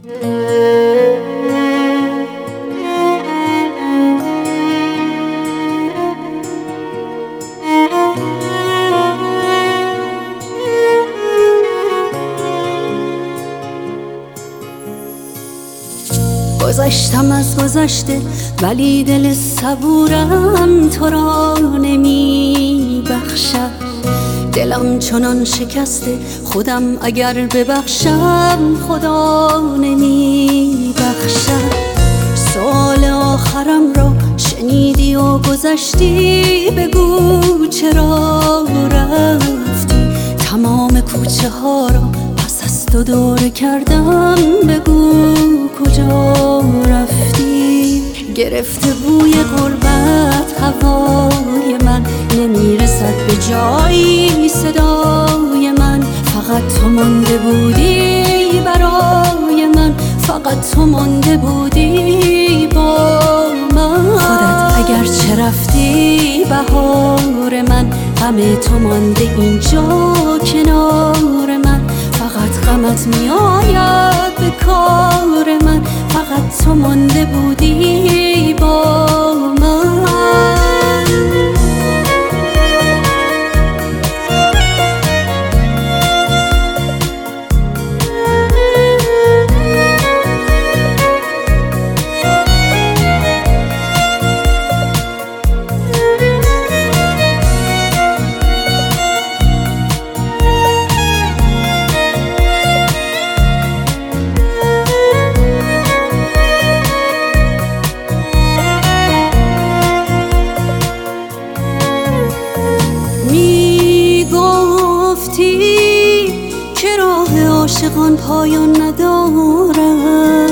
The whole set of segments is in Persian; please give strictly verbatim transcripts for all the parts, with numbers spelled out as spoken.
گذشتم از گذشته ولی دل صبورم تو را نمی بخشد. دلم چنان شکسته خودم اگر ببخشم خدا نمی بخشد. سال آخرم را شنیدی و گذشتی، بگو چرا رفتی. تمام کوچه ها را پس از تو دوره کردم، بگو کجا رفتی. گرفته بوی غربت هوای من، نمیرسد به جایی صدای من. فقط تو مانده بودی برای من، فقط تو مانده بودی با من. خودت اگر چه رفتی بهار من، غم تو مانده اینجا کنار من. فقط غمت میآید به کار من، فقط تو مانده بودی با من. عاشقان پایان ندارم،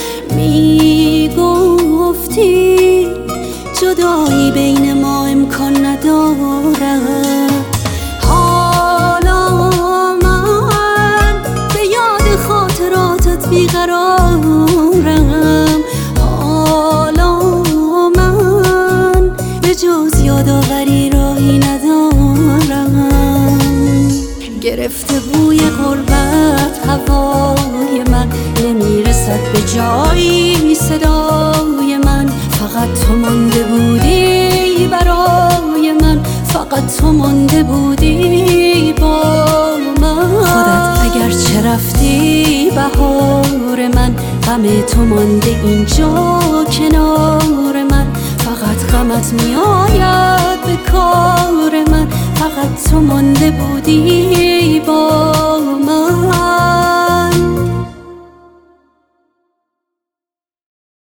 میگفتی جدایی بین ما امکان ندارم. حالا من به یاد خاطراتت بیقرارم. حالا من به جز یادآوری راهی ندارم. گرفته بوی غربت هوای من، نمیرسد به جایی صدای من. فقط تو مانده بودی برای من، فقط تو مانده بودی با من. خودت اگر چه رفتی بهار من، غم تو مانده اینجا کنار من. فقط غمت میآید به کار من، فقط تو مانده بودی با من.